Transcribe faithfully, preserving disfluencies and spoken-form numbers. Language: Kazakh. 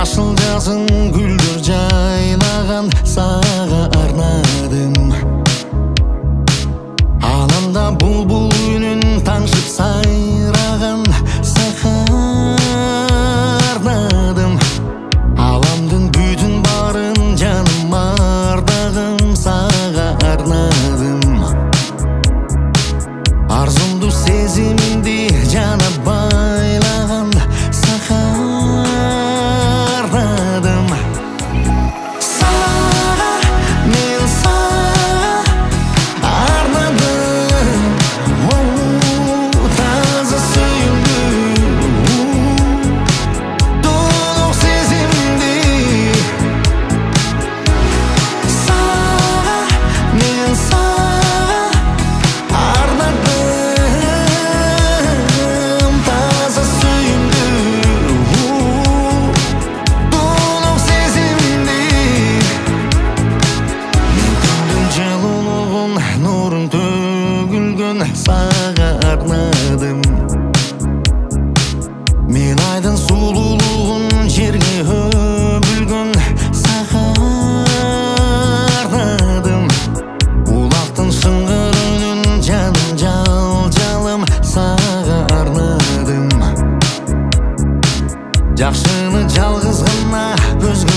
Жашыл жазын гүлдер жайнаған саға арнадым. Алаңда бұлбұл үнін таңшып сайраған саға арнадым. Аламдың бүтін барын жаным ардағым саға арнадым. Арзумду сезімді жана байлаған саға арнадым. Саға, мен саға арнадым. Оу, таза сүйімді, толық сезімді. Саға, мен саға арнадым. Таза сүйімді, толық сезімді. Күннің жылулығын, нұрын төгілген саға арнадым. Мен айдың сұлулығын жерге өбілген саға арнадым. Улақтың шыңғыр үнін жаным жал-жалым саға арнадым. Жақшыны жалғыз ғана көзге